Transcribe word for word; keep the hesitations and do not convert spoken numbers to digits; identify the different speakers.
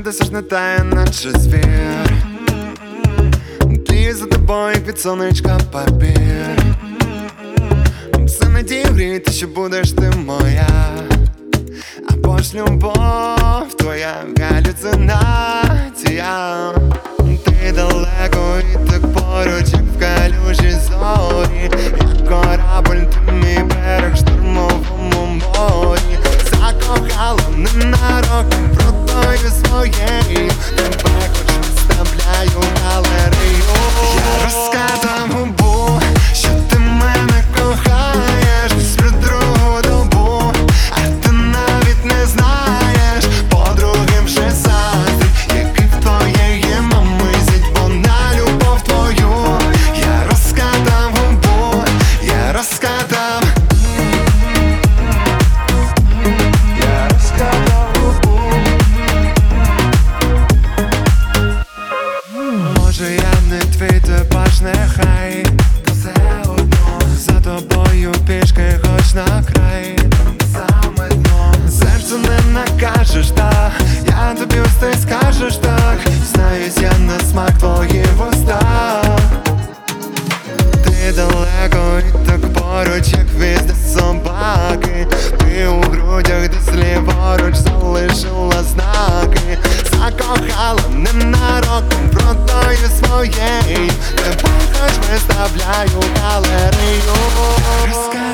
Speaker 1: досі ж не тає, наче звір. Тліє за тобою, як від сонечка папір. Все надію гріти, що будеш ти моя, або ж любов твоя галюцинація. Ти далеко і так поруч, як в калюжі зорі, як корабль, ти мій берег в штурмовому морі. Закохала ненароком брудною своєю, тебе хоч виставляю галерею. Я розкатав губу, що ти мене кохаєш всю другу добу, а ти навіть не знаєш, подруги вже заздрять, який в твоєї мами зять вона любов твою. Я розкатав губу, я розкатав. Я розкатав губу. Може я не твій типаж, нехай все одно за тобою пішки хоч на край. Саме дно серцю не накажеш, так я тобі ось ти скажеш, так знаюсь я на смак твої вуста. Ти далеко і так поруч, як візди собаки. Ти у грудях десь ліворуч залишила знаки. Закохала ненароком брудною своєю, тебе хоч виставляю галерею.